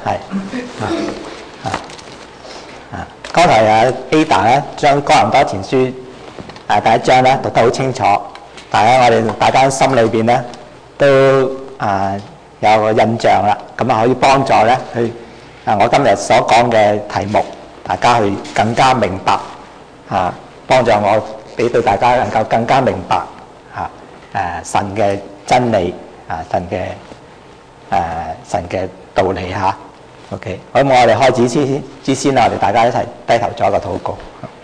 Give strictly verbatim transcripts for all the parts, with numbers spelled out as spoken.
係啊啊啊！剛才啊 Ada 咧將哥林多前書啊第一章咧讀得好清楚，但係我哋大家心裏邊咧都啊有個印象啦，咁啊可以幫助咧去啊我今日所講嘅題目，大家去更加明白啊，幫助我俾到大家能夠更加明白啊誒神嘅真理啊神嘅誒神嘅道理嚇。OK， 咁我哋開始之之先啦，我哋大家一齊低頭做一個禱告。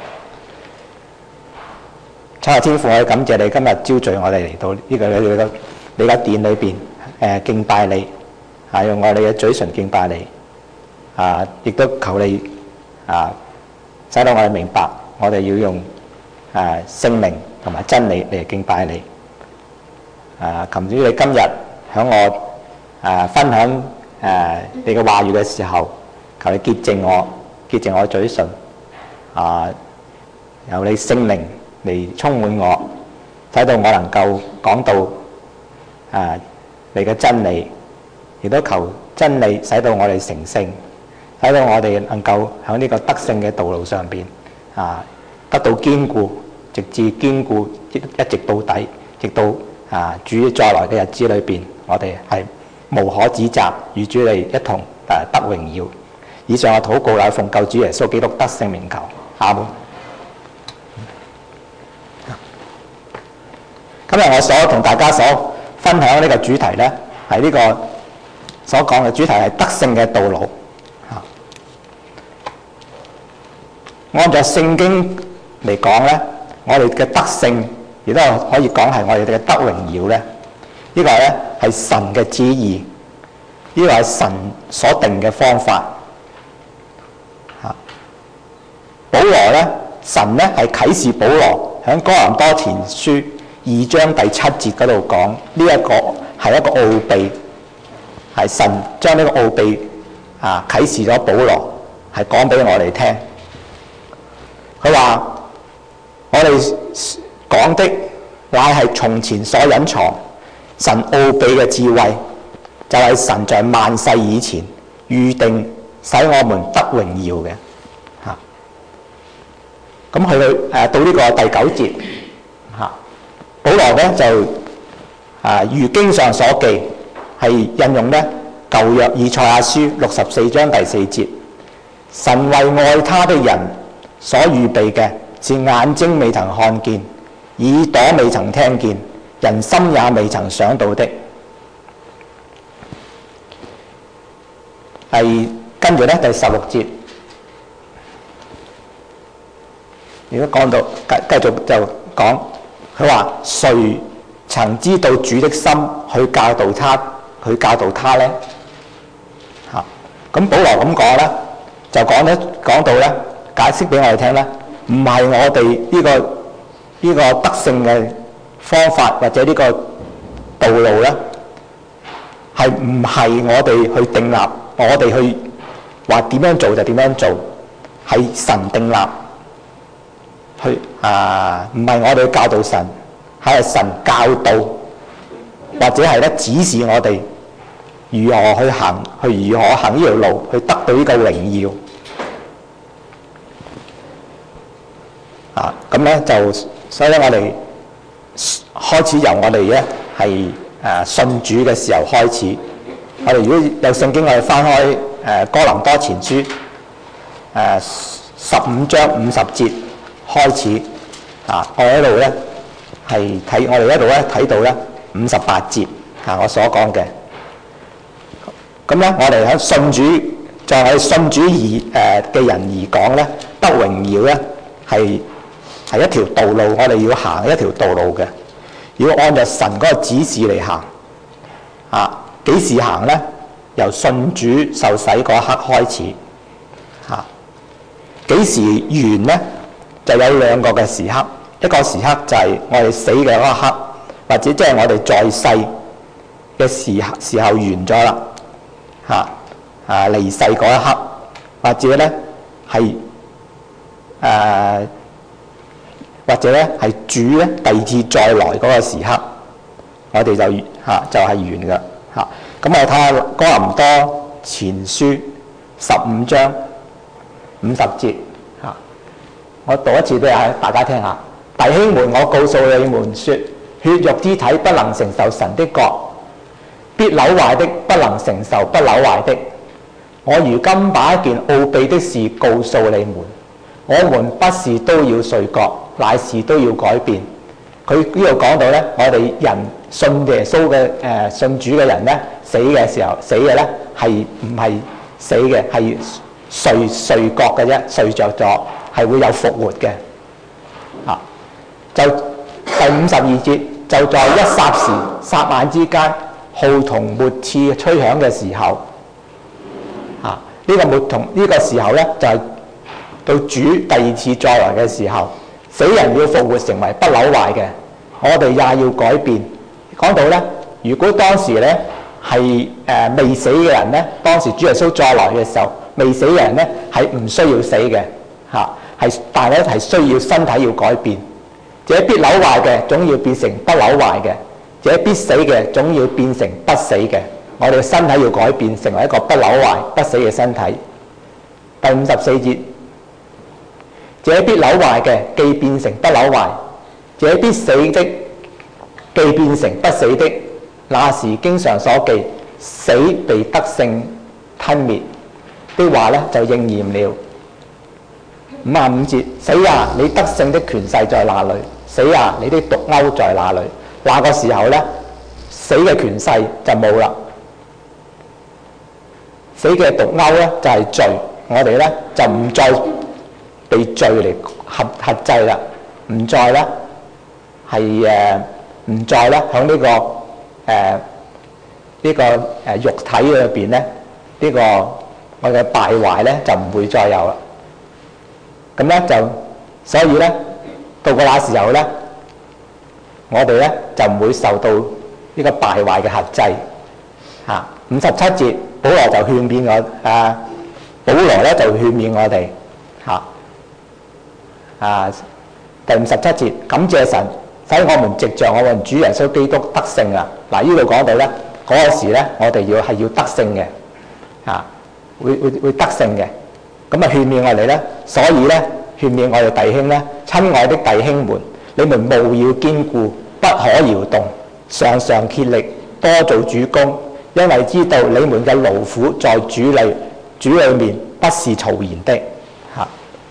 親愛天父，我哋感謝你今日招聚我哋嚟到呢、這個你嘅你嘅殿裏邊誒敬拜你，啊用我哋嘅嘴唇敬拜你，啊亦都求你啊使到我哋明白，我哋要用誒聖靈同埋真理嚟敬拜你。啊，求主你今日響我誒分享誒你嘅話語嘅時候，求你潔淨我，潔淨我嘴唇，啊由你聖靈嚟充滿我，使到我能夠講到啊你嘅真理，亦都求真理使到我哋成聖，使到我哋能夠喺呢個得勝嘅道路上邊啊得到堅固，直至堅固一一直到底，直到啊主再來嘅日子裏邊，我哋係無可指責，與主你一同誒得榮耀。以上嘅禱告乃奉救主耶穌基督得勝名求，阿門。今日我所同大家所分享呢個主題呢，係呢個所講嘅主題係得勝嘅道路。按照聖經嚟講呢，我哋嘅得勝亦都可以講係我哋嘅得榮耀呢。呢個咧係神嘅旨意，呢個係神所定嘅方法。嚇，保羅咧，神咧係啟示保羅喺哥林多前書二章第七節嗰度講，呢一個係一個奧秘，係神將呢個奧秘啊啟示咗保羅，係講俾我哋聽。佢話：我哋講的乃係從前所隱藏神奧秘嘅智慧，就係、是、神在萬世以前預定使我們得榮耀嘅。嚇，咁去到誒到呢個第九節，嚇，保羅咧就啊如經上所記，係引用咧舊約以賽亞書六十四章第四節，神為愛他的人所預備嘅，是眼睛未曾看見，耳朵未曾聽見，人心也未曾想到的。係跟住咧第十六節，如果講到繼繼續就講，佢話誰曾知道主的心去教導他，去教導他咧？嚇，咁保羅咁講咧，就講咧講到咧，解釋俾我哋聽咧，唔係我哋呢個呢個得勝嘅方法或者呢個道路咧，係唔係我哋去定立，我哋去話點樣做就點樣做，係神定立，去啊唔係我哋去教導神，係神教導或者係咧指示我哋如何去行，去如何行呢條路，去得到呢個榮耀。啊，咁咧就所以咧，我哋開始由我哋咧係誒信主嘅時候開始。我哋如果有聖經，我哋翻開誒、呃、哥林多前書誒十五章五十節開始。啊，我喺度咧係睇，我哋喺度咧睇到咧五十八節啊，我所講嘅。咁咧，我哋喺信主，就係信主而誒嘅人而講咧，得榮耀咧係。係一條道路，我哋要行一條道路嘅，要按照神嗰個指示嚟行。啊，幾時行咧？由信主受洗嗰一刻開始。嚇、啊，幾時完咧？就有兩個嘅時刻，一個時刻就係我哋死嘅嗰一刻，或者即係我哋在世嘅時時候完咗啦。嚇，啊離世嗰一刻，或者咧係誒。或者咧係主咧第二次再來嗰個時刻，我哋就嚇、啊、就係、是、完㗎嚇。咁、啊、我睇下哥林多前書十五章五十節嚇，我讀一次俾大家聽下。弟兄們，我告訴你們說，血肉之體不能承受神的國，必朽壞的不能承受不朽壞的。我如今把一件奧秘的事告訴你們，我們不是都要睡覺，乃是都要改變。佢呢度講到咧，我哋人信耶穌嘅誒信主嘅人咧，死嘅時候死嘅咧係唔係死嘅，係睡睡覺嘅啫，睡着咗係會有復活嘅。啊，就第五十二節，就在一霎時霎眼之間，號筒末次吹響嘅時候，啊，呢、這個末筒呢、這個時候咧就係、是、到主第二次再來嘅時候。死人要復活成為不朽壞嘅，我哋也要改變。講到咧，如果當時咧係誒未死嘅人咧，當時主耶穌再來嘅時候，未死嘅人咧係唔需要死嘅嚇，係但係咧係需要身體要改變。這必朽壞嘅總要變成不朽壞嘅，這必死嘅總要變成不死嘅。我哋嘅身體要改變，成為一個不朽壞、不死嘅身體。第五十四節。這必朽壞嘅，既變成不朽壞；這必死的，既變成不死的。那時經常所記，死被得勝吞滅的話咧，就應驗了。五十五節，死啊！你得勝的權勢在哪裏？死啊！你的毒鈎在哪裏？那個時候咧，死嘅權勢就冇啦。死嘅毒鈎咧就係罪，我哋咧就唔再被罪嚟轄轄制啦，唔再咧係誒唔再咧喺呢個誒呢、呃這個誒肉體裏邊咧呢、這個我嘅敗壞咧就唔會再有啦。咁咧就所以咧到個那時候咧，我哋咧就唔會受到呢個敗壞嘅轄制嚇。五十七節，保羅就勸勉我啊，保羅咧就勸勉我哋嚇。啊，第五十七節，感謝神，使我們藉着我們主耶穌基督得勝啊！嗱，呢度講到咧，嗰、那個時咧，我哋要係要得勝嘅，啊，會會會得勝嘅。咁啊，勸勉我哋咧，所以咧，勸勉我哋弟兄咧，親愛的弟兄們，你們務要堅固，不可搖動，常常竭力，多做主工，因為知道你們嘅勞苦在主裏主裏面不是徒然的，嚇。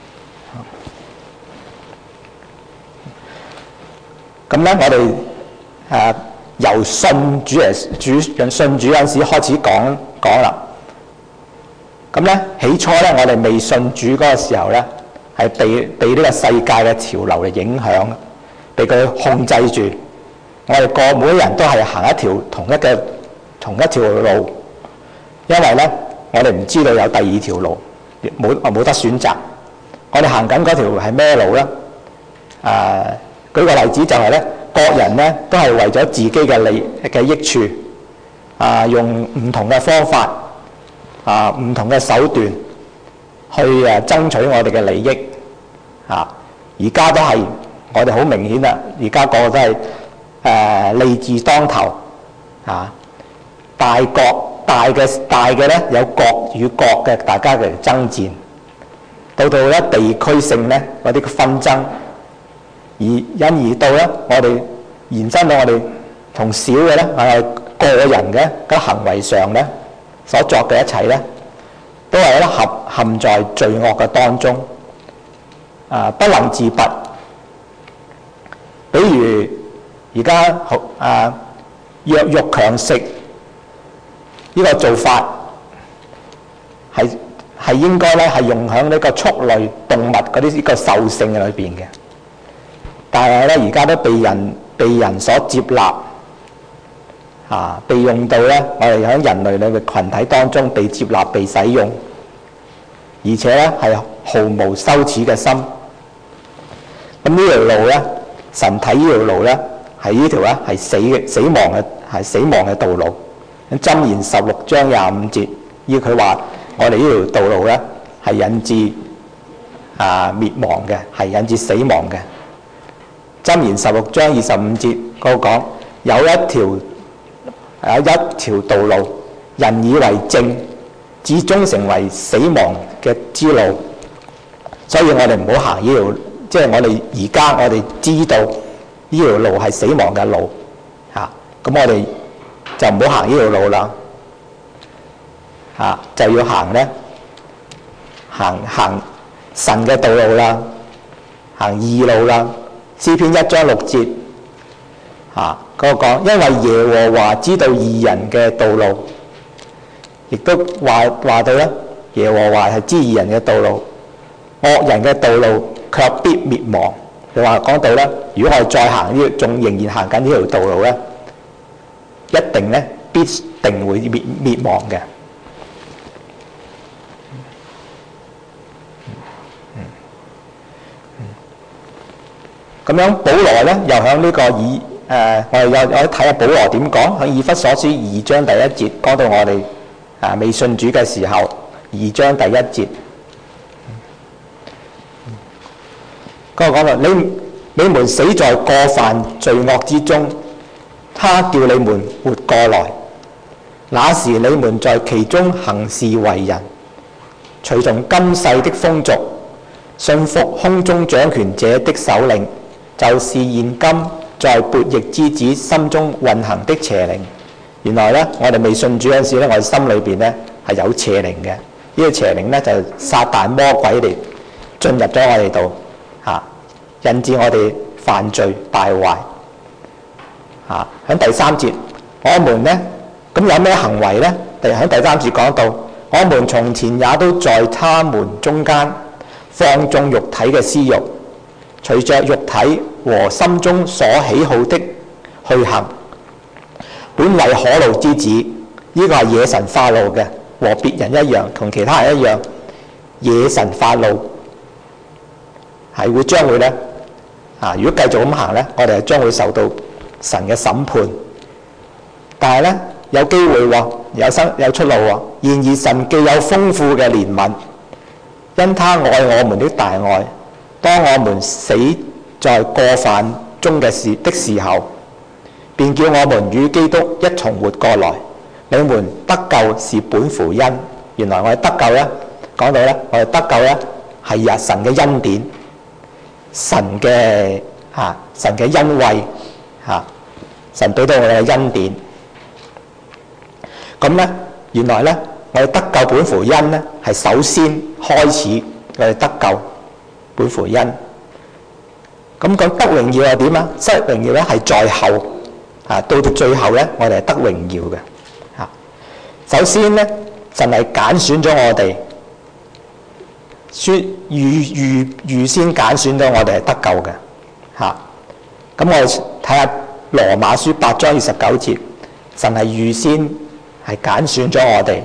咁咧，我哋誒、啊、由信主嚟主信主嗰陣時開始講講啦。咁咧，起初咧，我哋未信主嗰個時候咧，係被被呢個世界嘅潮流嚟影響，被佢控制住。我哋個每個人都係行一條同一嘅同一條路，因為咧，我哋唔知道有第二條路，冇冇得選擇。我哋行緊嗰條係咩路咧？誒、啊。舉個例子就係咧，各人咧都係為咗自己嘅利嘅益處，啊，用唔同嘅方法，啊，唔同嘅手段去誒爭取我哋嘅利益，啊，而家都係我哋好明顯啦，而家個個都係誒、呃、利字當頭，啊，大國大嘅大嘅咧有國與國嘅大家嘅爭戰，到到咧地區性咧嗰啲嘅紛爭。而因而到咧，我哋延伸到我哋同小嘅咧，係個人嘅嗰行為上咧所作嘅一切咧，都係咧陷陷在罪惡嘅當中，啊，不能自拔。比如而家好啊，弱肉強食呢個做法係係應該咧係用喺呢個畜類動物嗰啲呢個獸性裏邊嘅。但係咧，而家都被人被人所接納，啊，被用到咧，我哋喺人類裏嘅群體當中被接納、被使用，而且咧係毫無羞恥嘅心。咁呢條路咧，神睇呢條路咧，係呢條咧係死嘅死亡嘅係死亡嘅道路。咁箴言十六章廿五節，依佢話我哋呢條道路咧係引致啊滅亡嘅，係引致死亡嘅。箴言十六章二十五節嗰個講，有一條有一條道路，人以為正， 至終成為死亡嘅之路。所以我哋唔好行呢條，即係我哋而家我哋知道呢條路係死亡嘅路嚇，咁我哋就唔好行呢條路啦嚇，就要行咧行行神嘅道路啦，行義路啦。詩篇一章六節嚇嗰個講，因為耶和華知道義人嘅道路，亦都話話到咧，耶和華係知義人嘅道路。惡人嘅道路卻必滅亡。你話講到咧，如果我哋再行呢，仲仍然行緊呢條道路咧，一定咧必定會滅滅亡嘅。咁樣保羅咧又喺呢個以誒、呃，我哋又我睇下保羅點講喺以弗所書二章第一節，講到我哋啊未信主嘅時候，二章第一節。嗰個講到你你們死在過犯罪惡之中，他叫你們活過來。那時你們在其中行事為人，隨從今世的風俗，信服空中掌權者的首領，就是現今在悖逆之子心中運行的邪靈。原來咧，我哋未信主嗰陣時咧，我哋心裏邊咧係有邪靈嘅。呢、這個邪靈咧就係撒旦魔鬼嚟進入咗我哋度。嚇，引致我哋犯罪敗壞。嚇，喺第三節，我們咧咁有咩行為咧？第喺第三節講到，我們從前也都在他們中間放縱肉體嘅私慾，隨着肉體和心中所喜好的去行，本為可怒之子。呢、這個係惹神發怒嘅，和別人一樣，同其他人一樣，惹神發怒。係會將會咧啊！如果繼續咁行咧，我哋係將會受到神嘅審判。但係咧有機會喎，有生有出路喎。然而神既有豐富嘅憐憫，因他愛我們的大愛，當我們死在過犯中嘅時的時候，便叫我們與基督一同活過來。你們得救是本乎恩。原來我哋得救咧，講到咧，我哋得救咧係日神嘅恩典。神嘅嚇、啊，神嘅恩惠嚇、啊，神對到我哋嘅恩典。咁咧，原來咧，我哋得救本乎恩咧，係首先開始我哋得救本乎恩。咁講得榮耀係點啊？得榮耀咧係在後嚇，到到最後咧，我哋係得榮耀嘅嚇。首先咧，神係揀選咗我哋。預預預先揀選咗我哋係得救嘅嚇，咁我哋睇下羅馬書八章二十九節，神係預先係揀選咗我哋。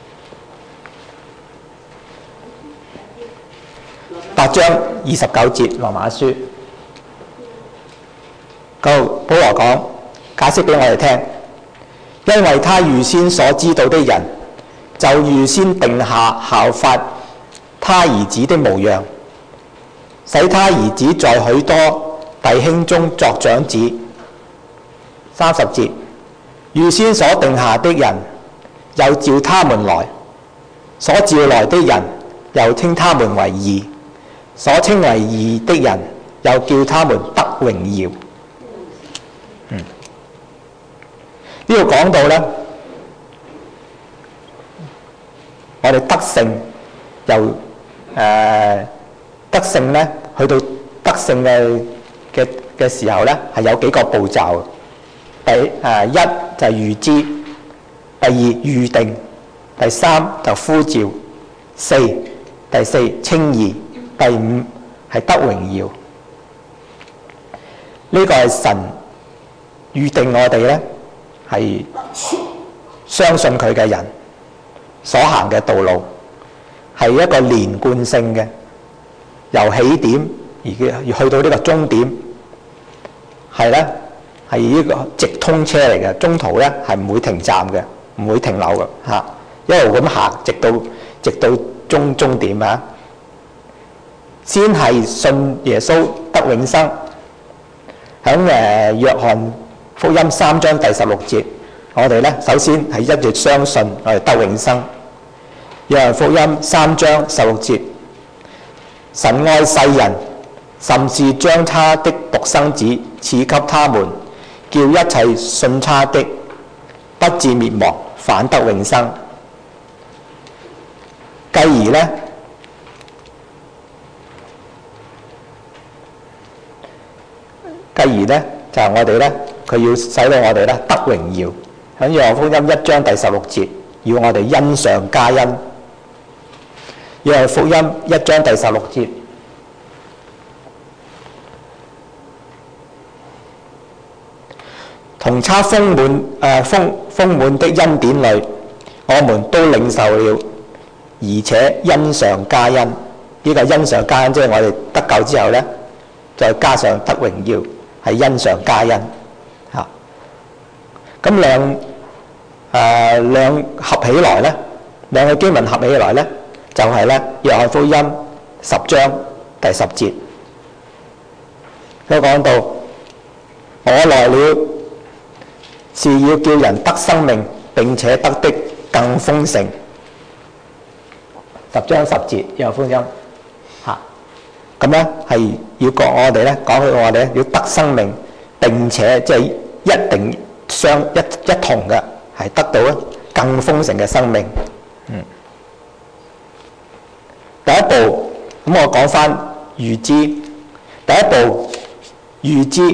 八章二十九節羅馬書，嗰度保羅講解釋俾我哋聽，因為他預先所知道的人，就預先定下效法他兒子的模樣，使他兒子在許多弟兄中作長子。三十節，預先所定下的人，又召他們來；所召來的人，又稱他們為義；所稱為義的人，又叫他們得榮耀。嗯，呢度講到咧，我哋得勝又。誒、呃、得勝咧，去到得勝嘅嘅嘅時候咧，係有幾個步驟。第誒、呃、一就係預知，第二預定，第三就呼召，四第四稱義，第五係得榮耀。呢、這個係神預定我哋咧，係相信佢嘅人所行嘅道路。係一個連貫性嘅，由起點而而去到呢個終點，係咧係呢個直通車嚟嘅，中途咧係唔會停站嘅，唔會停留嘅嚇，一路咁行，直到直到終終點啊！先係信耶穌得永生，喺誒約翰福音三章第十六節，我哋咧首先係一直相信我哋得永生。 約翰福音三章十六節，神愛世人，甚至將他的獨生子賜給他們，叫一切信他的不至滅亡，反得永生。繼而呢，繼而呢，就係、是、我哋呢，佢要使到我哋呢得榮耀。喺約翰福音一章第十六節，要我哋恩上加恩。約翰福音一章第十六節，同他豐滿誒豐豐滿的恩典裏，我們都領受了，而且恩上加恩。呢、這個恩上加恩，即係我哋得救之後呢，再加上得榮耀，係恩上加恩嚇。咁兩誒、呃、兩合起來呢，兩個經文合起來呢，就係、是、呢約翰福音十章第十節，佢講到我來了，是要叫人得生命，並且得的更豐盛。十章十節約翰福音嚇，咁咧係要講我哋咧，講佢我哋咧要得生命，並且即係一定相一一同嘅，係得到咧更豐盛嘅生命。嗯，第一步咁我講翻預知，第一步預知。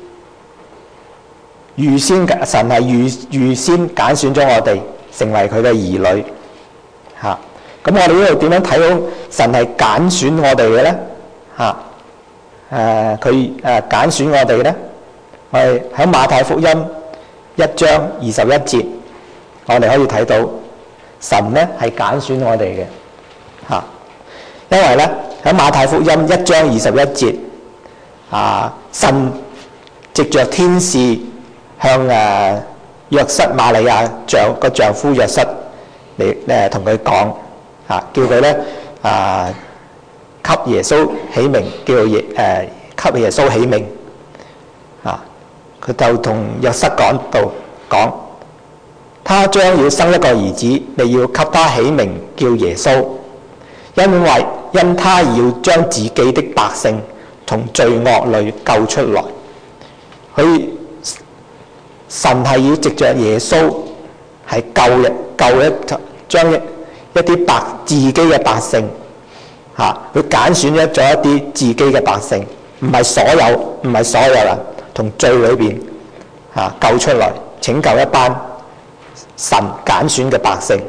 預先神係預預先揀選咗我哋成為佢嘅兒女嚇，咁我哋呢度點樣睇到神係揀選我哋嘅咧嚇？誒佢誒揀選我哋咧，我哋喺馬太福音一章二十一節，我哋可以睇到神咧係揀選我哋嘅嚇，因為咧喺馬太福音一章二十一節啊，神藉着天使向誒約瑟瑪利亞丈個丈夫約瑟嚟誒同佢講嚇，叫佢咧啊給耶穌起名，叫耶誒給耶穌起名啊。佢就同約瑟講到講，他將要生一個兒子，你要給他起名叫耶穌，因為因他要將自己的百姓從罪惡裏救出來。佢神係要藉着耶穌係救一救一將一一啲百自己嘅百姓嚇，佢揀選咗咗一啲自己嘅百姓，唔係所有唔係所有人從罪裏邊嚇救出來，拯救一班神揀選嘅百姓。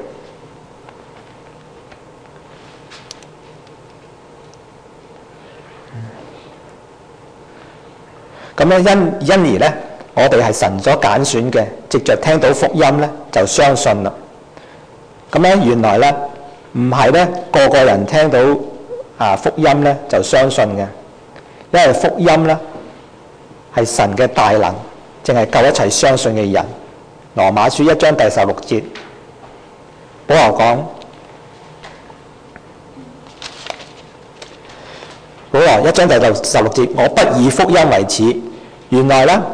咁咧因因而咧。我哋係神所揀選嘅，藉着聽到福音咧就相信啦。咁咧原來咧唔係咧個個人聽到啊福音咧就相信嘅，因為福音咧係神嘅大能，淨係救一切相信嘅人。羅馬書一章第十六節，保羅講，保羅一章第十六節，我不以福音為恥。原來咧。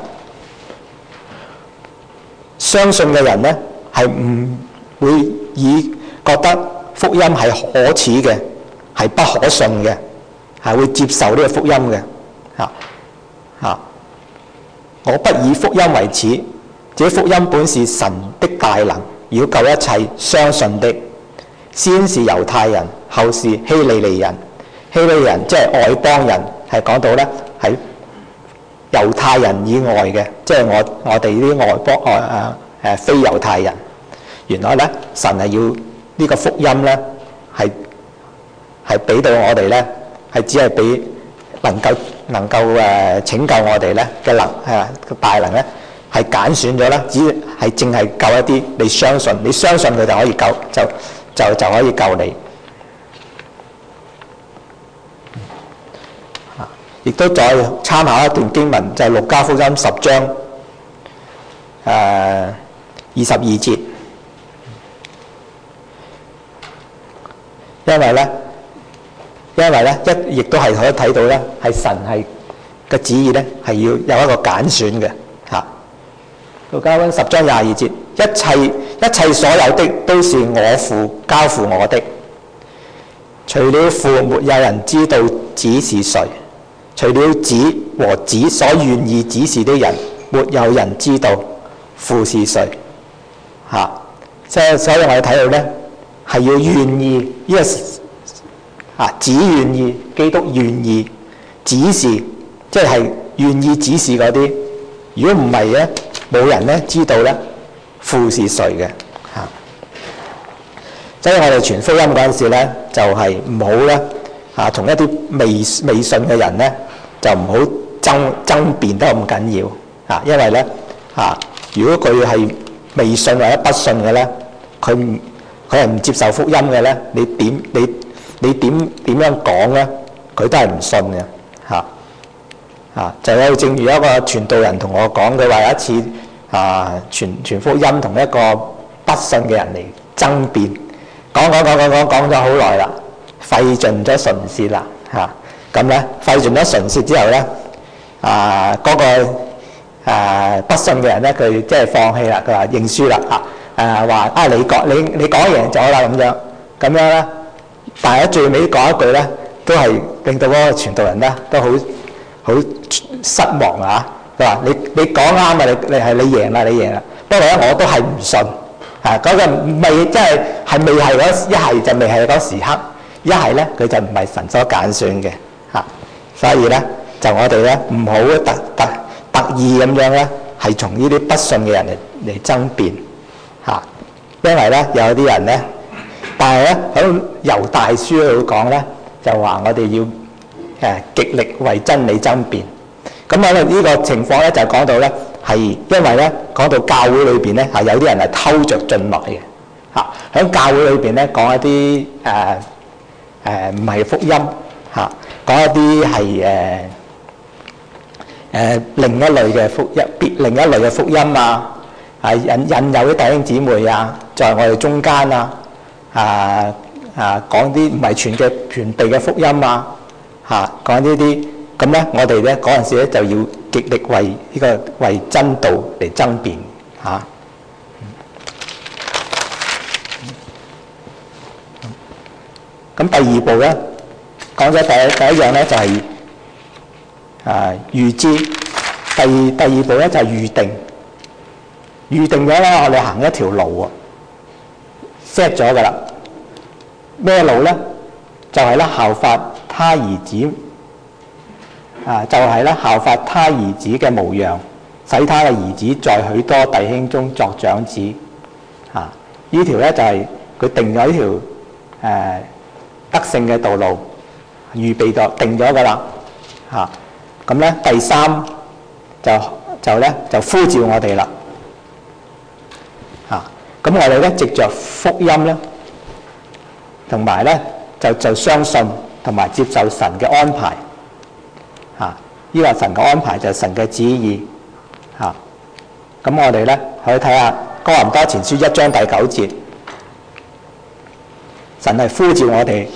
相信嘅人呢，係唔會以覺得福音係可恥嘅，係不可信嘅，係會接受呢個福音嘅嚇嚇。我不以福音為恥，這福音本是神的大能，要救一切相信的，先是猶太人，後是希利尼人。希利尼人即係外邦人，係講到呢係猶太人以外嘅，即係我我哋呢啲外邦外啊誒非猶太人。原來咧，神係要呢個福音咧，係係俾到我哋咧，係只係俾能夠能夠誒拯救我哋咧嘅能係個大能咧，係揀選咗啦，只係淨係救一啲你相信，你相信佢就可以救，就就就可以救你。亦都再參考一段經文，就係、是《路加福音》十章誒、呃、二十二節，因為咧，因為咧一亦都係可以睇到咧，係神係嘅旨意咧，係要有一個揀選嘅嚇。《路加福音》十章廿二節，一切一切所有的都是我父交付我的。除了父，沒有人知道子是誰；除了子和子所願意指示的人，沒有人知道父是誰。嚇、啊！即係所以我哋睇到咧，係要願意呢、這個啊，子願意，基督願意指示，即係願意指示嗰啲。如果唔係咧，冇人咧知道咧父是誰嘅嚇。所以我哋傳福音嗰陣時咧，就係唔好咧嚇，同一啲未未信嘅人咧，就唔好爭爭辯得咁緊要嚇，因為咧嚇，如果佢係未信或者不信嘅咧，佢佢係唔接受福音嘅咧，你點你你點點樣講咧，佢都係唔信嘅嚇嚇。就有正如一個傳道人同我講，佢話有一次啊傳傳福音同一個不信嘅人嚟爭辯。講講講講講講咗好耐啦，費盡咗唇舌啦嚇，咁咧費盡咗唇舌之後咧，啊嗰、那個啊不信嘅人咧，佢即係放棄啦，佢話認輸啦嚇，誒話啊你講你你講贏咗啦咁樣，咁樣咧，但係喺最尾講一句咧，都係令到嗰個傳道人咧都好好失望啊！佢話你你講啱啊，你你係你贏啦，你贏啦，不過咧我都係唔信。啊！嗰、那個未即係係未係嗰一係就未係嗰時刻，一係咧佢就唔係神所揀選嘅嚇、啊，所以咧就我哋咧唔好特特特意咁樣咧係從呢啲不信嘅人嚟嚟爭辯嚇、啊，因為咧有啲人咧，但係咧喺猶大書嗰度講咧就話我哋要誒極力為真理爭辯，咁喺呢個情況咧就講到咧。係因為咧講到教會裏邊咧係有啲人係偷着進來嘅嚇，喺教會裏邊咧講一啲誒誒唔係福音嚇，講一啲係誒誒另一類嘅福音，別另一類嘅福音啊，係引引誘啲弟兄姊妹啊，在我哋中間啊啊啊講啲唔係傳嘅傳遞嘅福音啊嚇，講呢啲咁咧，我哋咧嗰陣時咧就要極力為呢個為真道嚟爭辯嚇。咁第二步咧，講咗第一第一樣咧就係啊預知，第二第二步咧就係預定，預定咗咧我哋行一條路喎 ，set 咗噶啦。咩路咧？就係咧效法他兒子。啊，就係、是、咧效法他兒子嘅模樣，使他嘅兒子在許多弟兄中作長子。啊，呢條咧就係、是、佢定咗呢條誒、呃、得勝嘅道路，預備咗定咗噶啦。嚇，咁咧第三就就咧就呼召我哋啦。嚇、啊，咁我哋咧藉着福音咧，同埋咧就就相信同埋接受神嘅安排。嚇！呢個神嘅安排就係神嘅旨意嚇。咁、啊、我哋咧可以睇下哥林多前書一章第九節，神係呼召我哋。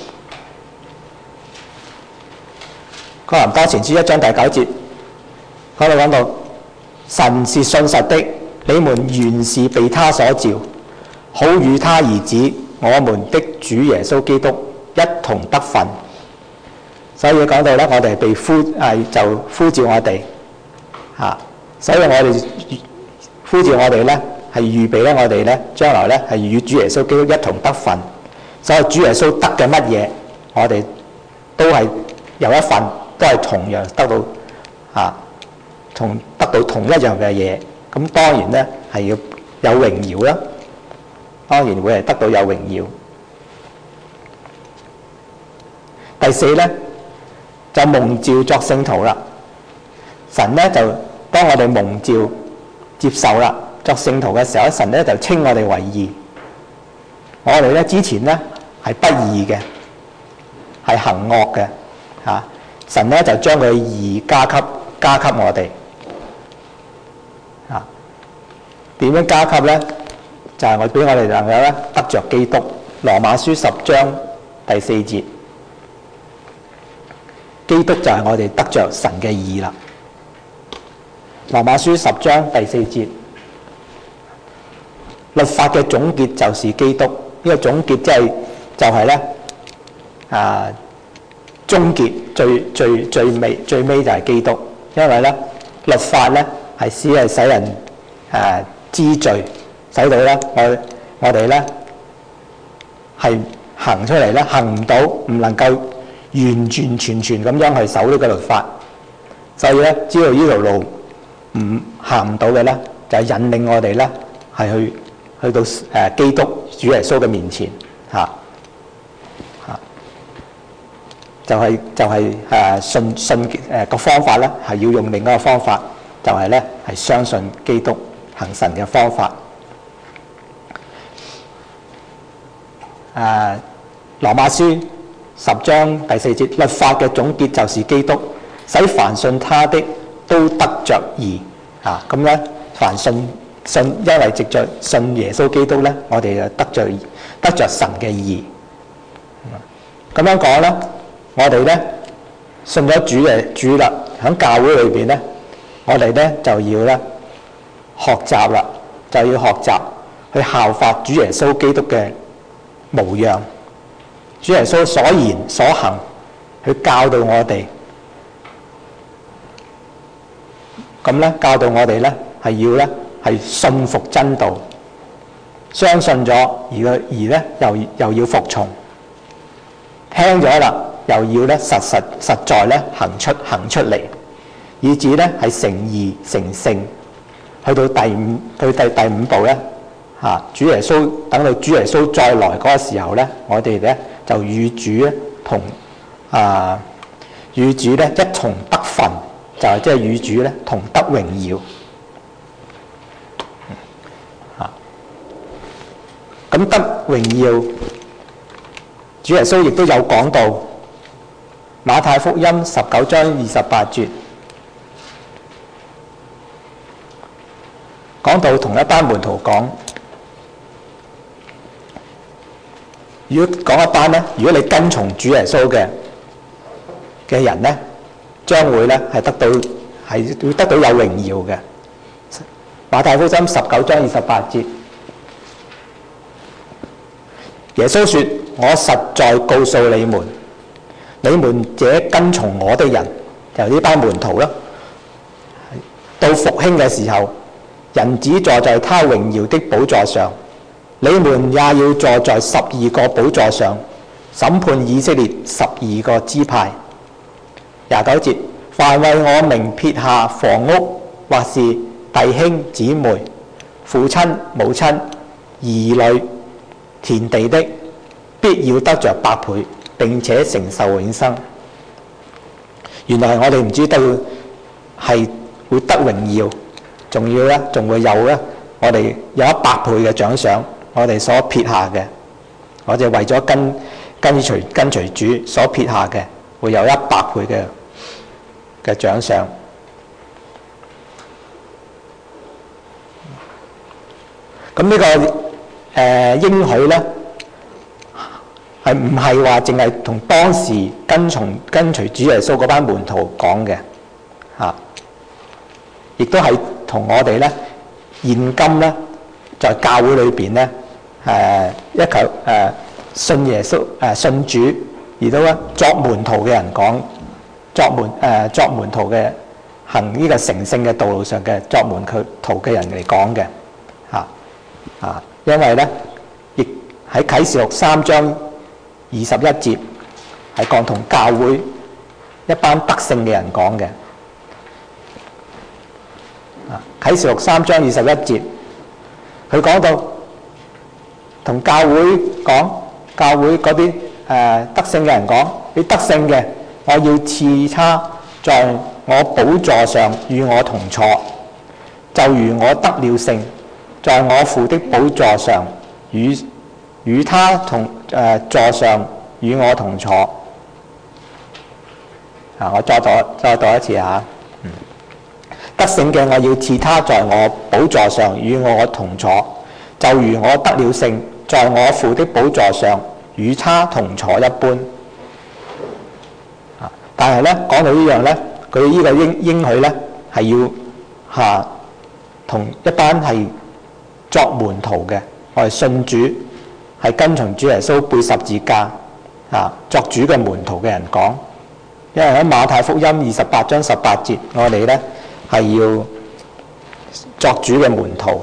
哥林多前書一章第九節，嗰度講到神是信實的，你們原是被他所召，好與他兒子我們的主耶穌基督一同得分。所以講到咧，我哋係被呼係就呼召我哋嚇、啊，所以我哋呼召我哋咧係預備咧，我哋咧將來咧係與主耶穌基督一同得份。所以主耶穌得嘅乜嘢，我哋都係有一份，都係同樣得到嚇，同、啊、得到同一樣嘅嘢。咁當然咧係要有榮耀啦，當然會係得到有榮耀。第四咧。就蒙召作聖徒啦，神咧就當我哋蒙召接受啦作聖徒嘅時候，神咧就稱我哋為義。我哋咧之前咧係不義嘅，係行惡嘅嚇，神咧就將佢義加給加給我哋嚇。點樣加給咧？就係我俾我哋能夠咧得着基督。羅馬書十章第四節。基督就係我哋得着神嘅義啦。羅馬書十章第四節， 律法嘅總結就是基督。呢、這個總結即係就係咧啊，終結最最最尾最尾就係基督。因為咧律法咧係只係使人誒、啊、知罪，使到咧我我哋咧係行出嚟咧行唔到，唔能夠完完全全咁樣去守呢個律法。所以咧，知道呢條路唔行唔到嘅咧，就係引領我哋咧係去去到誒、呃、基督主耶穌嘅面前嚇嚇、啊，就係、是、就係、是、誒、呃、信信誒個、呃、方法咧，係要用另一個方法，就係咧係相信基督行神嘅方法。誒、啊，羅馬書十章第四節，律法嘅總結就是基督，使凡信他的都得着義。啊，咁咧，凡信信，因為藉着信耶穌基督咧，我哋就得着得着神嘅義。咁樣講咧，我哋咧信咗主嘅主啦，喺教會裏邊咧，我哋咧就要咧學習啦，就要學習去效法主耶穌基督嘅模樣。主耶穌所言所行，去教導我哋。咁咧教導我哋咧係要咧係信服真道，相信咗而個而咧又又要服從，聽咗啦又要咧實實實在咧行出行出嚟，以至咧係成義成聖。去到第五去第第五步咧嚇，主耶穌等到主耶穌再來嗰個時候咧，我哋咧就與主咧同啊與主咧一同得分。就係即係與主咧同得榮耀啊！咁得榮耀，主耶穌亦都有講到馬太福音十九章二十八節，講到同一班門徒講，如果講一班咧，如果你跟從主耶穌嘅嘅人咧，將會咧係得到係會得到有榮耀嘅。馬太福音十九章二十八節，耶穌說：我實在告訴你們，你們這跟從我的人，就呢班門徒啦。到復興嘅時候，人子坐在他榮耀的寶座上，你們也要坐在十二個寶座上，審判以色列十二個支派。廿九節，凡為我名撇下房屋或是弟兄姊妹、父親母親、兒女、田地的，必要得着百倍，並且承受永生。原來我哋唔知道係會得榮耀，仲要咧，仲會有咧，我哋有一百倍嘅獎賞，我哋所撇下嘅，我哋為咗跟跟隨跟隨主所撇下嘅，會有一百倍嘅嘅獎賞。咁呢、這個誒、呃、應許咧，係唔係話淨係同當時跟從跟隨主耶穌嗰班門徒講嘅嚇？亦都係同我哋咧現今咧在教會裏邊咧誒一求誒、呃、信耶穌誒、呃、信主而都咧作門徒嘅人講，作門誒、呃、作門徒嘅行呢個成聖嘅道路上嘅作門徒嘅人嚟講嘅嚇啊，因為咧亦喺啟示錄三章二十一節係講同教會一班得勝嘅人講嘅。啊，啟示錄三章二十一節，佢講到同教會講，教會嗰啲誒得勝嘅人講，你得勝嘅，我要賜他在我寶座上與我同坐，就如我得了勝，在我父的寶座上與與他同誒、呃、座上與我同坐。啊，我再讀再讀一次嚇。嗯，得勝嘅，我要賜他在我寶座上與我同坐，就如我得了勝，在我父的寶座上與他同坐一般。啊，但係咧講到呢樣咧，佢呢個應應許咧係要嚇同、啊、一班係作門徒嘅，我哋信主係跟從主耶穌背十字架啊，作主嘅門徒嘅人講。因為喺馬太福音二十八章十八節，我哋咧係要作主嘅門徒。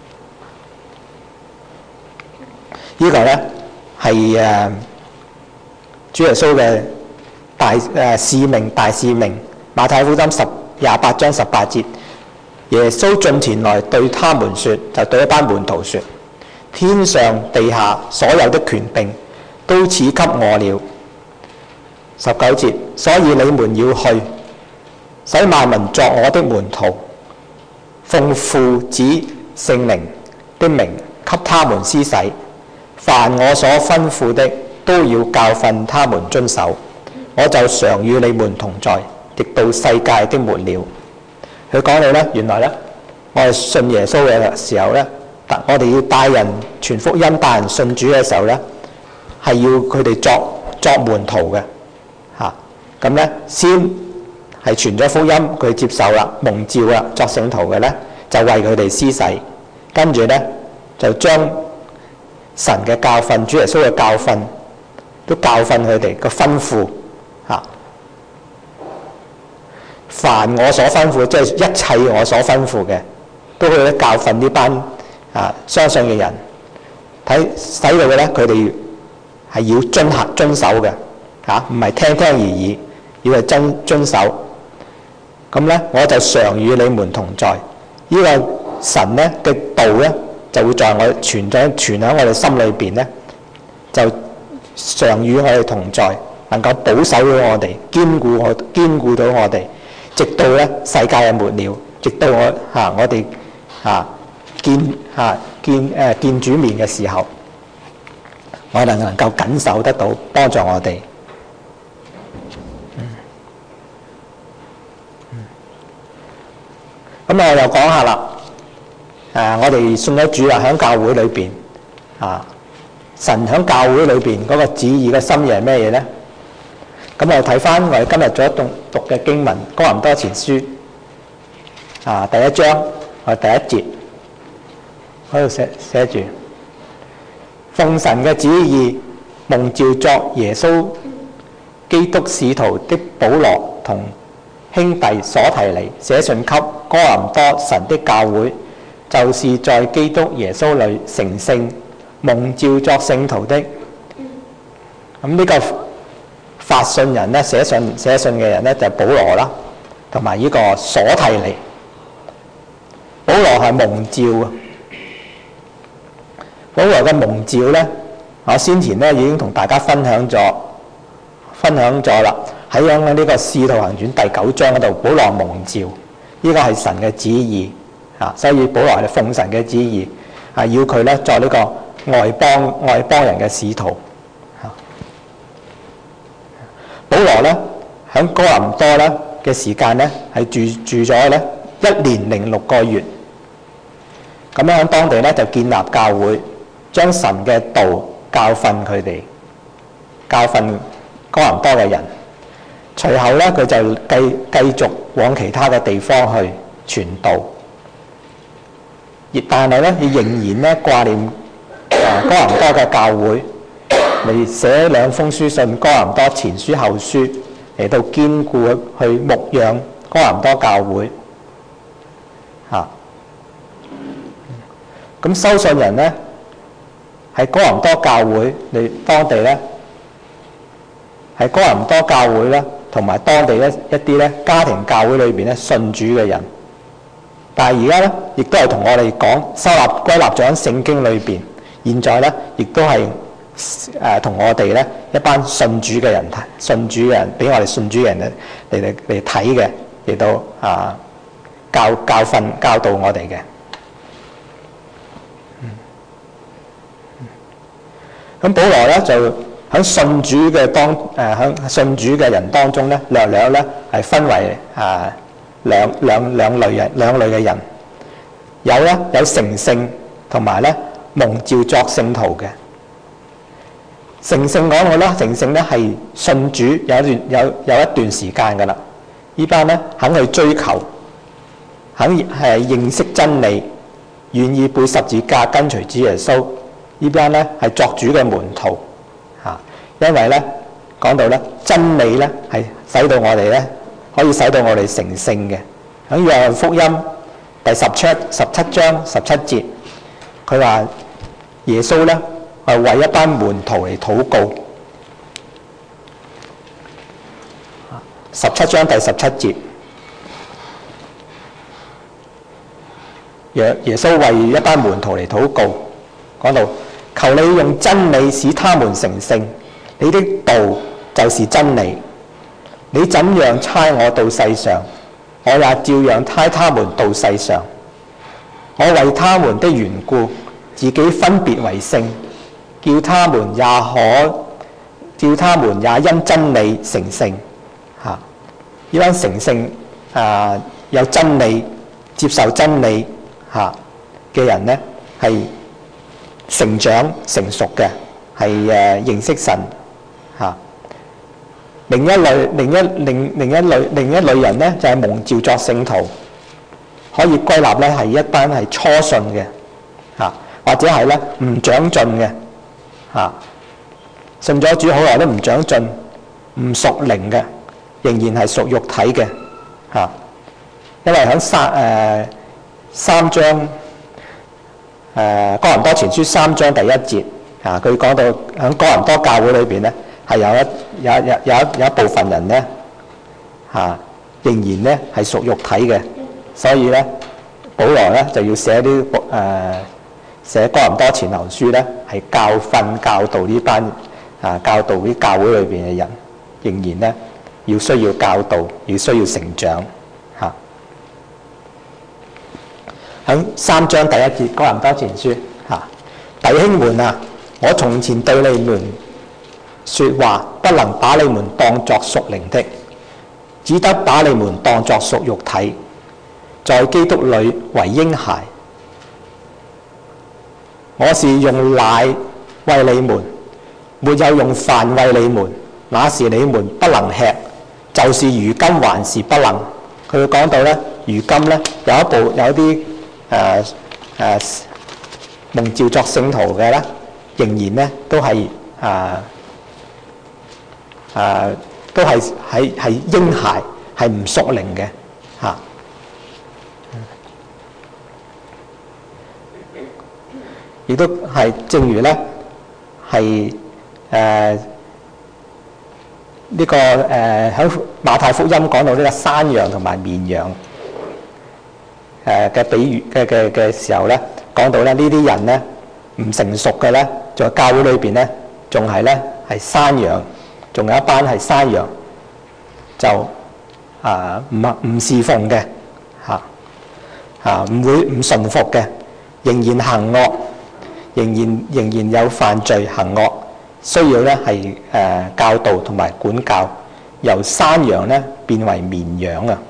這個、呢個咧係誒主耶穌嘅大誒、呃、使命大使命。馬太福音十廿八章十八節，耶穌進前來對他們說，就對一班門徒說：天上地下所有的權柄都賜給我了。十九節，所以你們要去，使萬民作我的門徒，奉父子聖靈的名給他們施洗，凡我所吩咐的都要教訓他們遵守。我就常與你們同在，直到世界的末了。佢講到咧，原來咧，我哋信耶穌嘅時候咧，我哋要帶人傳福音、帶人信主嘅時候咧，係要佢哋作作門徒嘅。嚇，咁咧先係傳咗福音，佢接受啦、蒙召啦、作聖徒嘅咧，就為佢哋施洗，跟住咧就將神嘅教訓、主耶穌嘅教訓都教訓佢哋個吩咐嚇。凡我所吩咐，即係一切我所吩咐嘅，都去咧教訓呢班啊相信嘅人，睇使到嘅咧，佢哋係要遵行遵守嘅。嚇，唔係聽聽而已，要係遵遵守。咁咧，我就常與你們同在。呢、這個神咧嘅道咧，就會在我存在存喺我哋心裏邊咧，就常與我哋同在，能夠保守到我哋，堅固我堅固到我哋，直到咧世界嘅末了，直到我嚇、啊、我哋嚇、啊、見嚇、啊、見誒、呃、見主面嘅時候，我哋能夠緊守得到，幫助我哋。咁我又講下啦，誒、啊，我哋信咗主啦，喺教會裏邊，啊，神喺教會裏邊嗰個旨意嘅心意係咩嘢咧？咁我睇翻我哋今日咗讀讀嘅經文《哥林多前書》，啊，第一章我第一節嗰度寫寫住，奉神嘅旨意，蒙召作耶穌基督使徒的保羅同兄弟所提尼寫信給哥林多神的教會，就是在基督耶穌裏成聖蒙召作聖徒的。咁呢個發信人咧，寫信寫信嘅人咧就係保羅啦，同埋呢個所提尼。保羅係蒙召啊！保羅嘅蒙召咧，我先前咧已經同大家分享咗，分享咗啦。喺樣呢個《使徒行傳》第九章嗰度，保羅蒙召，呢個係神嘅旨意啊，所以保羅係奉神嘅旨意，係要佢咧作呢個外邦外邦人嘅使徒。啊、保羅咧喺哥林多咧嘅時間咧係住住咗咧一年零六個月，咁樣喺當地咧就建立教會，將神嘅道教訓佢哋，教訓哥林多嘅人。隨後咧，佢就繼繼續往其他嘅地方去傳道，亦但係咧，佢仍然咧掛念啊哥林多嘅教會，嚟寫兩封書信，哥林多前書後書，嚟到堅固去牧養哥林多教會。嚇，咁收信人咧喺哥林多教會嚟當地咧，喺哥林多教會咧。同埋當地咧一啲咧家庭教會裏邊咧信主嘅人，但係而家咧亦都係同我哋講收納歸納咗喺聖經裏邊。現在咧亦都係誒同我哋咧一班信主嘅人睇，信主嘅人俾我哋信主嘅人咧嚟嚟嚟睇嘅，嚟到啊教教訓教導我哋嘅。咁保羅咧就喺信主嘅當誒喺信主嘅人當中咧，略略咧係分為啊兩兩兩類人兩類嘅人，有咧有成聖同埋咧蒙召作聖徒嘅。成聖講我咧，成聖咧係信主有一段有有一段時間噶啦，呢班咧肯去追求，肯係認識真理， 願意背十字架跟隨主耶穌。呢班咧係作主嘅門徒嚇，因為咧講到咧真理咧係使到我哋咧可以使到我哋成聖嘅。喺約翰福音第十七十七章十七節，佢話耶穌咧係為一班門徒嚟禱告。十七章第十七節，耶耶穌為一班門徒嚟禱告，講到求你用真理使他們成聖，你的道就是真理。你怎樣差我到世上，我也照樣差他們到世上。我為他們的緣故，自己分別為聖，叫他們也可叫他們也因真理成聖。嚇！呢班成聖啊，有真理、接受真理嚇嘅人咧，係成長成熟嘅，係誒認識神嚇。另一類、另一另另一類、另一類人咧，就係蒙召作聖徒，可以歸納咧係一班係初信嘅嚇，或者係咧唔長進嘅嚇，信咗主好耐都唔長進、唔屬靈嘅。仍然係屬肉體嘅嚇，因為喺三誒三章誒哥林多前書三章第一節啊，佢講到喺哥林多教會裏邊咧，係有一有有有一有一部分人咧嚇，仍然咧係屬肉體嘅，所以咧保羅咧就要寫啲誒寫哥林多前後書咧，係教訓教導呢班啊教導啲教會裏邊嘅人，仍然咧。要需要教導，要需要成長嚇。喺三章第一節，哥林多前書嚇，弟兄們啊，我從前對你們説話，不能把你們當作屬靈的，只得把你們當作屬肉體，在基督裏為嬰孩。我是用奶餵你們，沒有用飯餵你們，那時你們不能吃。就是如今還是不能。佢會講到咧，如今咧有一部有啲誒誒蒙召作聖徒嘅咧，仍然咧都係誒誒都係係係嬰孩，係唔屬靈嘅嚇。亦都係正如咧係誒。呢、這個誒喺、呃、馬太福音講到呢個山羊同埋綿羊誒嘅、呃、比喻嘅嘅嘅時候咧，講到咧呢啲人咧唔成熟嘅咧，在教會裏邊咧仲係咧係山羊，仲有一班係山羊就啊唔啊唔侍奉嘅嚇嚇唔會唔順服嘅，仍然行惡，仍然仍然有犯罪行惡。需要咧係誒教導同埋管教，由山羊咧變為綿羊啊！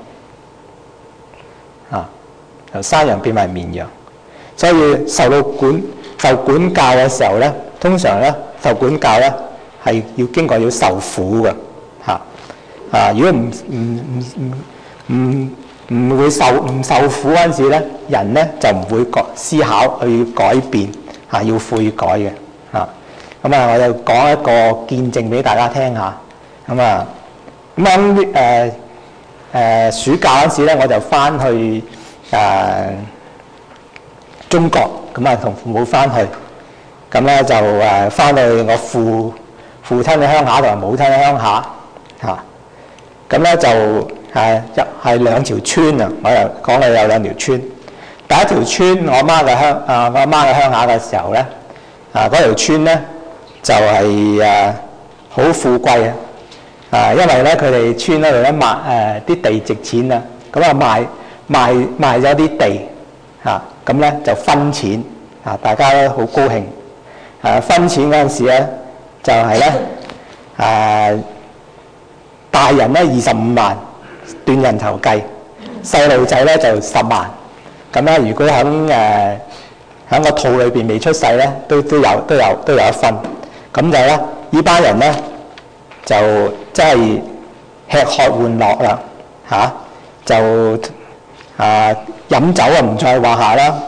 啊，由山羊變為綿羊，所以受到管受管教嘅時候咧，通常咧受管教咧係要經過要受苦嘅嚇啊！如果唔唔唔唔唔唔會受唔受苦嗰陣時咧，人咧就唔會覺思考去改變嚇，要悔改嘅嚇。咁啊，我就講一個見證俾大家聽下。咁啊，咁喺誒誒暑假嗰時咧，我就翻去誒、呃、中國，咁啊同父母翻去。咁咧就誒翻去我父父親嘅鄉下同埋母親嘅鄉下嚇。咁咧就誒一係兩條村啊，我又講你有兩條村。第一條村我媽嘅鄉啊，我阿媽嘅鄉下嘅時候咧，啊嗰條村咧。就係誒好富貴啊！啊，因為咧佢哋村嗰度咧賣誒啲地值錢啊，咁啊賣賣賣咗啲地嚇，咁咧就分錢啊，大家都好高興。誒分錢嗰陣時咧，就係咧誒大人咧二十五萬斷人頭計，細路仔咧就十萬。咁咧如果喺誒喺個肚裏邊未出世咧，都都有都有都有一分。咁就咧，呢班人咧就真係吃喝玩樂啦，嚇、啊、就啊飲酒啊唔在話下啦，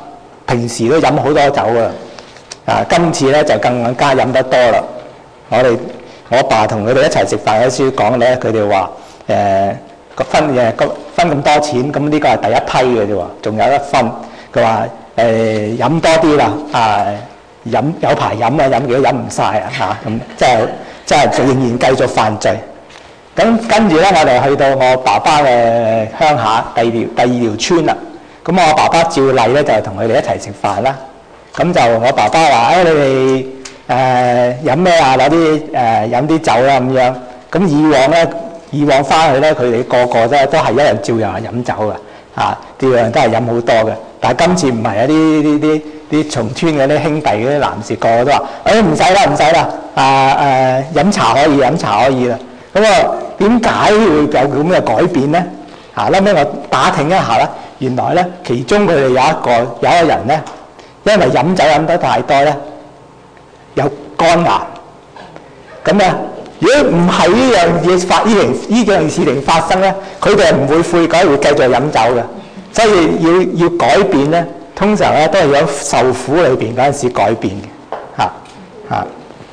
平時都飲好多酒㗎，啊今次咧就更加飲得多啦。我哋我爸同佢哋一齊食飯嗰時講咧，佢哋話誒個分誒個分咁多錢，咁呢個係第一批嘅啫喎，仲有一分。佢話誒飲多啲啦，啊飲有排飲啊，飲幾多飲唔晒啊嚇，咁即係即係仍然繼續犯罪。咁跟住咧，我哋去到我爸爸嘅鄉下第二條第二條村啦。咁我爸爸照例咧就係同佢哋一齊食飯啦。咁就我爸爸話：誒、哎、你哋誒、呃、飲咩啊？攞啲誒飲啲酒啦咁樣。咁以往咧，以往翻去咧，佢哋個個都都係一樣照樣係飲酒嘅，啊，照樣都係飲好多嘅。但係今次唔係啊！啲啲啲啲從村嘅啲兄弟嗰啲男士個個都話：誒唔使啦，唔使啦，啊誒飲茶可以，飲茶可以啦。咁啊，點解會有咁嘅改變咧？嚇，後尾我打聽一下啦，原來咧其中佢哋有一個有一個人咧，因為飲酒飲得太多咧，有肝癌。咁咧，如果唔係呢樣嘢發呢樣呢樣事情發生咧，佢哋係唔會悔改，會繼續飲酒嘅。所以要要改變咧，通常咧都係有受苦裏邊嗰陣時改變嘅，嚇嚇。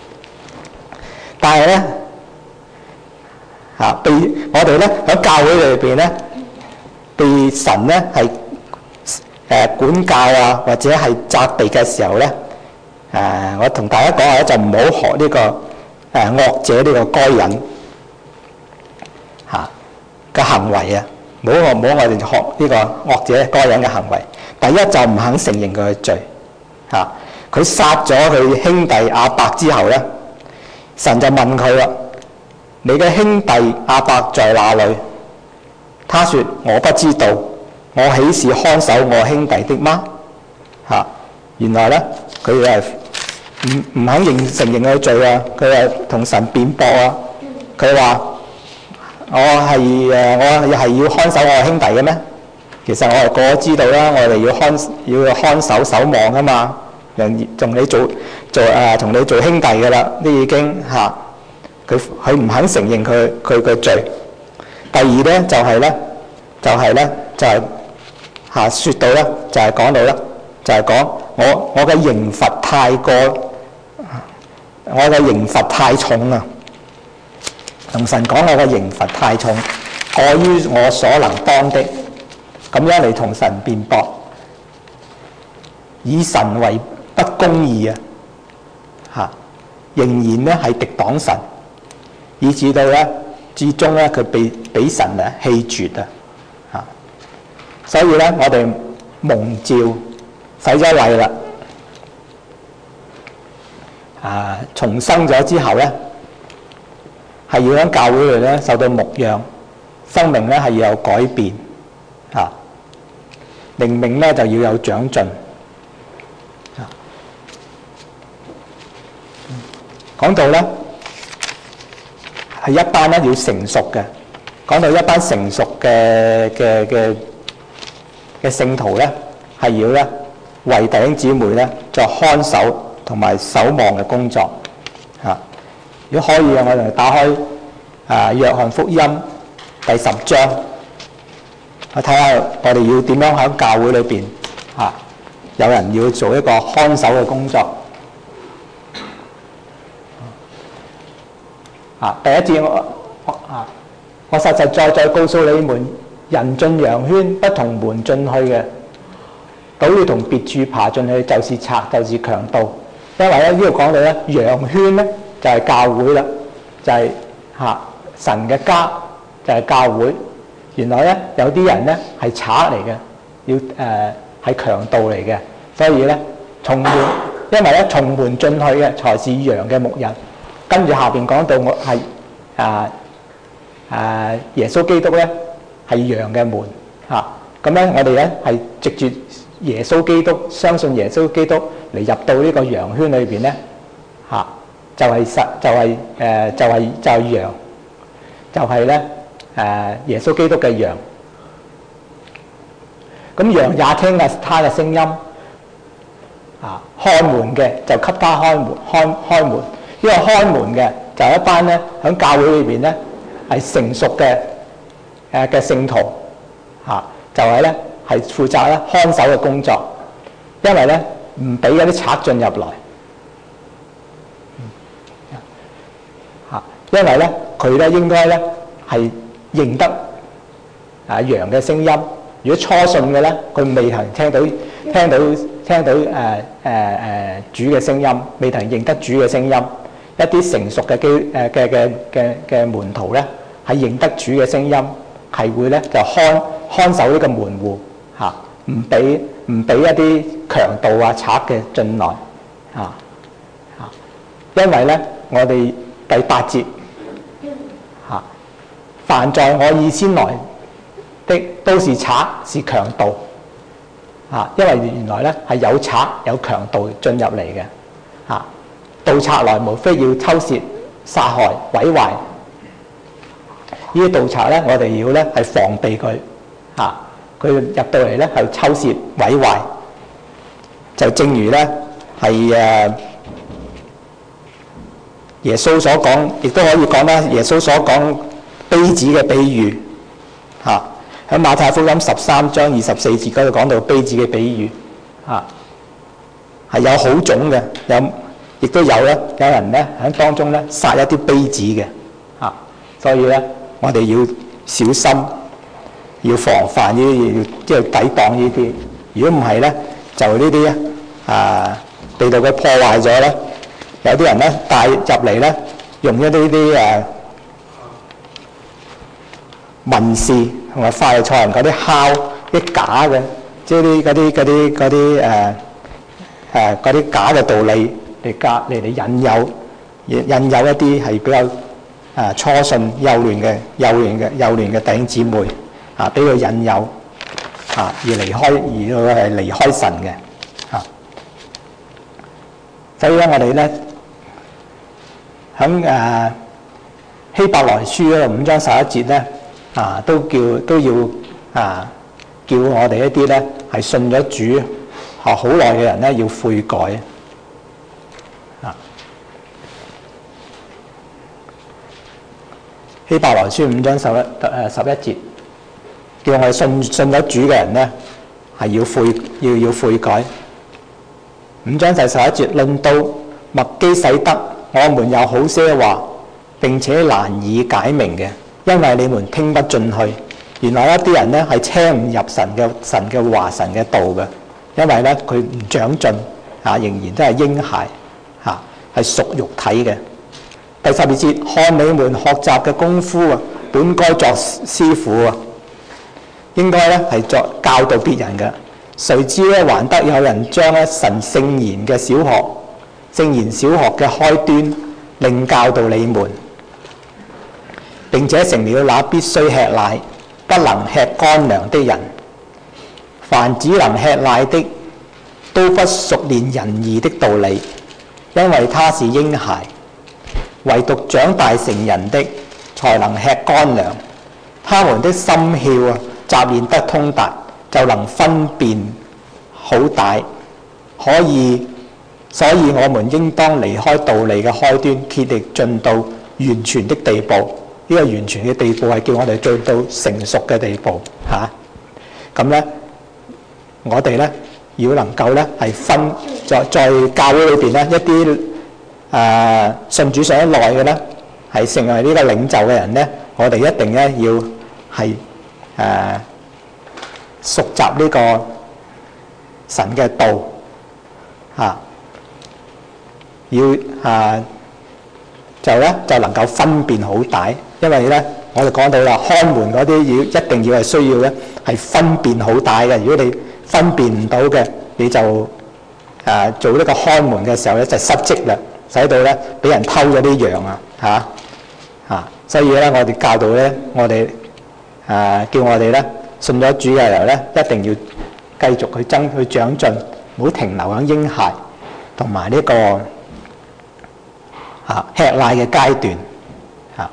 但係咧嚇被我哋咧喺教會裏邊咧，被神咧係誒管教啊，或者係責備嘅時候咧，誒、呃、我同大家講下咧，就唔好學呢、這個誒、呃、惡者呢個該隱嚇嘅行為啊！唔好我唔好我哋學呢個惡者該隱嘅行為。第一就唔肯承認佢嘅罪嚇，佢殺咗佢兄弟亞伯之後咧，神就問佢啦：你嘅兄弟亞伯在哪裏？他說：我不知道，我豈是看守我兄弟的嗎？嚇，原來咧佢係唔唔肯認承認佢嘅罪啊！佢係同神辯駁啊！佢話：我係誒，我係要看守我兄弟嘅咩？其實我係個個知道啦，我哋要看要看守守望噶嘛，人同你做做誒，同、呃、你做兄弟噶啦，都已經嚇。佢佢唔肯承認佢佢嘅罪。第二咧就係、是、咧，就係、是、咧就係嚇説到咧，就係、是、講到咧，就係、是、講我我嘅刑罰太過，我嘅刑罰太重啊！同神講我嘅刑罰太重，過於我所能當的，咁樣嚟同神辯駁，以神為不公義啊！嚇，仍然咧係敵擋神，以至到咧至終咧佢被俾神啊棄絕啊！嚇，所以咧我哋蒙召洗咗禮啦，啊重生咗之後咧，係要喺教會裏咧受到牧養，生命咧係要有改變，嚇，靈命咧就要有長進。啊，講到咧係一班咧要成熟嘅，講到一班成熟嘅嘅嘅嘅聖徒咧，係要咧為弟兄姊妹咧作看守同埋守望嘅工作，嚇。如果可以啊，我哋打開啊《約翰福音》第十章，我睇下我哋要點樣喺教會裏邊嚇，有人要做一個看守嘅工作。啊，第一節我我啊，我實實在在告訴你們，人進羊圈不同門進去嘅，倒要同別處爬進去，就是賊，就是強盜。因為咧呢度講到咧羊圈咧。就係教會啦，就係、是、嚇神嘅家，就係、是、教會。原來咧有啲人咧係賊嚟嘅，要誒係、呃、強盜嚟嘅，所以咧從門，因為咧從門進去嘅才是羊嘅牧人。跟住下邊講到我係啊啊耶穌基督咧係羊嘅門嚇，咁咧我哋咧係藉住耶穌基督，相信耶穌基督嚟入到呢個羊圈裏邊咧嚇。就係實，就係、是、誒、呃，就係、是、就係、是、羊，就係咧誒耶穌基督嘅羊。咁羊也聽啊他嘅聲音，啊開門嘅就給他開門，開開門。呢個開門嘅就係一班咧喺教會裏邊咧係成熟嘅誒嘅聖徒，嚇、啊、就係咧係負責咧看守嘅工作。 因為咧唔俾嗰啲賊進入來嚇，因為咧佢咧應該咧係認得啊羊嘅聲音。如果初信嘅咧，佢未曾聽到聽到聽到誒誒誒主嘅聲音，未曾認得主嘅聲音。一啲成熟嘅基誒嘅嘅嘅嘅門徒咧，係認得主嘅聲音，係會咧就看看守呢個門戶嚇，唔俾唔俾一啲強盜啊賊嘅進來嚇嚇，因為咧我哋第八節嚇，凡在我以先來的都是賊是強盜嚇，因為原來咧係有賊有強盜進入嚟嘅嚇。盜賊來無非要偷竊、殺害、毀壞。呢啲盜賊咧，我哋要咧係防備佢嚇，佢入到嚟咧係偷竊、毀壞。就正如咧係誒耶穌所講，亦都可以講啦。耶穌所講稗子嘅比喻嚇，喺馬太福音十三章二十四節嗰度講到稗子嘅比喻嚇，係有好種嘅有。亦都有咧，有人咧喺當中咧殺一啲稗子嘅嚇，所以咧我哋要小心，要防範呢啲，要即係抵擋呢啲。如果唔係咧，就呢啲啊被到佢破壞咗咧，有啲人咧帶入嚟咧，用一啲啲誒文士同埋法利賽人嗰啲敲啲假嘅，即係啲嗰啲嗰啲嗰啲誒誒嗰啲假嘅道理。嚟夾嚟嚟引誘，引引誘一啲係比較啊初信幼嫩嘅幼嫩嘅幼嫩嘅弟兄姊妹啊，俾佢引誘啊，而離開而佢係離開神嘅啊。所以咧，我哋咧喺誒希伯來書嗰度五章十一節咧啊，都叫都要啊叫我哋一啲咧係信咗主學好耐嘅人咧要悔改。希伯來書五章十一誒十一節，叫我哋信信咗主嘅人咧，係要悔要要悔改。五章第十一節論到麥基洗德，我們有好些話，並且難以解明嘅，因為你們聽不進去。原來一啲人咧係聽唔入神嘅神嘅話、神嘅道嘅，因為咧佢唔長進啊，仍然都係嬰孩嚇，係屬肉體嘅。第十二節，看你們學習嘅功夫啊，本該作師傅啊，應該咧係作教導別人嘅。誰知咧，還得有人將咧神聖言嘅小學、聖言小學嘅開端，另教導你們，並且成了那必須吃奶，不能吃乾糧的人。凡只能吃奶的，都不熟練仁義的道理，因為他是嬰孩。唯獨長大成人的，才能吃乾糧。他們的心竅啊，習練得通達，就能分辨好歹。可以，所以我們應當離開道理嘅開端，竭力進到完全的地步。呢、這個完全嘅地步係叫我哋進到成熟嘅地步嚇。咁、啊、咧，我哋咧要能夠咧係分在在教會裏邊咧一啲。誒、呃、信主上一耐嘅咧，係成為呢個領袖嘅人咧，我哋一定咧要係誒、呃、熟習呢個神嘅道嚇、啊，要誒、啊、就咧就能夠分辨好歹，因為咧我哋講到啦，看門嗰啲要一定要係需要咧係分辨好歹嘅。如果你分辨唔到嘅，你就誒、啊、做呢個看門嘅時候咧就失職啦。使到咧俾人偷咗啲羊啊嚇嚇，所以咧我哋教導咧，我哋誒、呃、叫我哋咧信咗主嘅時候咧，一定要繼續去增去長進，唔好停留喺嬰孩同埋呢個嚇、啊、吃奶嘅階段嚇。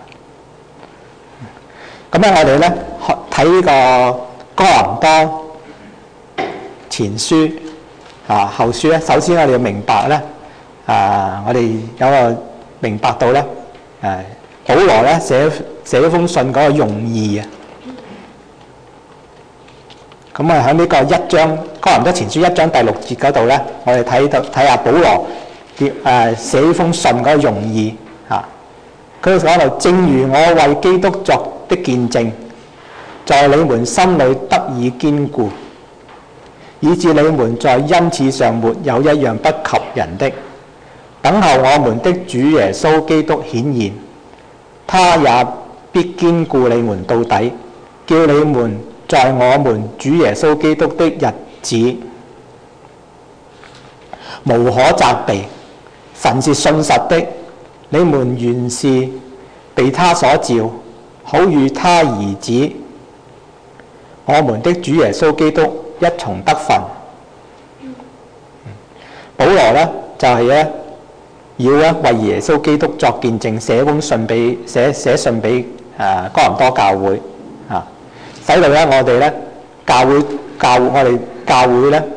咁、啊、咧我哋咧睇呢個哥林多前書啊後書咧，首先我哋要明白咧。啊！我哋有個明白到咧，誒，保羅咧寫寫封信嗰個用意啊。 咁啊喺呢個一章哥林多前書一章第六節嗰度咧，我哋睇到睇下保羅嘅誒寫呢封信嗰個用意嚇。佢講到正如我為基督作的見證，在你們心裏得以堅固，以致你們在恩賜上沒有一樣不及人的。等候我們的主耶穌基督顯現，他也必堅固你們到底，叫你們在我們主耶穌基督的日子無可責備。神是信實的，你們原是被他所召，好與他兒子我們的主耶穌基督一同得分。保羅呢，就係、是、咧要咧為耶穌基督作見證，寫封信俾寫寫信俾誒哥林多教會啊，使到咧我哋咧教會教我哋教會咧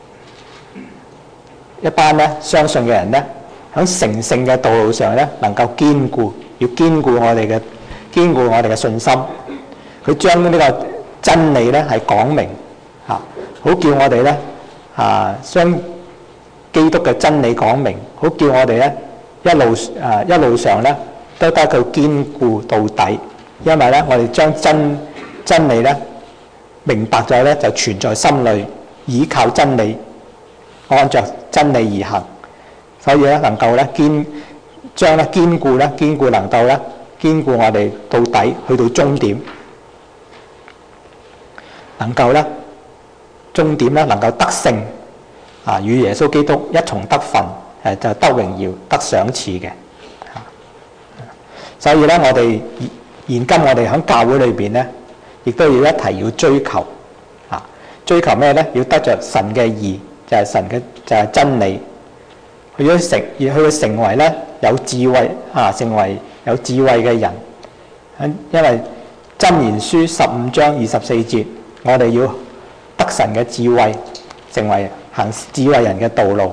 一班咧相信嘅人咧喺成聖嘅道路上咧能夠堅固，要堅固我哋嘅堅固我哋嘅信心。佢將呢個真理咧係講明嚇，好叫我哋咧啊將基督嘅真理講明，好叫我哋咧一路啊一路上咧都得佢堅固到底。因為咧我哋將真真理咧明白咗咧就存在心裏，倚靠真理，按着真理而行，所以咧能夠咧堅將咧堅固咧堅固能夠咧堅固我哋到底，去到終點，能夠咧終點咧能夠得勝啊，與耶穌基督一同得分，誒就得榮耀得賞賜嘅。所以咧我哋現今我哋喺教會裏邊咧，亦都要一提要追求啊，追求咩咧？要得着神嘅義，就係、是、神嘅就係、是、真理，去咗成，而去成為咧有智慧啊，成為有智慧嘅人。因為箴言書十五章二十四節，我哋要得神嘅智慧，成為行智慧人嘅道路。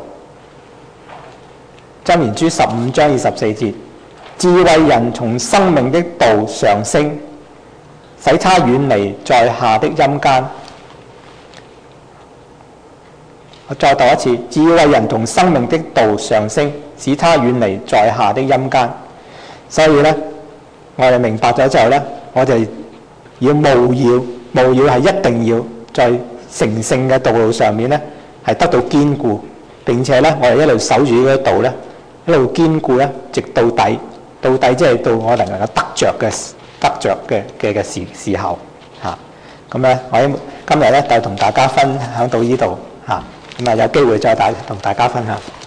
箴言書十五章二十四節，智慧人從生命的道上升，使他遠離在下的陰間。我再讀一次，智慧人從生命的道上升，使他遠離在下的陰間。所以咧，我哋明白咗之後咧，我哋要務要務要係一定要在成聖嘅道路上面咧，係得到堅固，並且咧，我哋一路守住呢個道咧，一路堅固咧，直到底。到底即係到我哋能夠得着嘅得着嘅嘅嘅時時候嚇。咁咧，我今日咧就同大家分享到呢度嚇。咁啊，有機會再大同大家分享。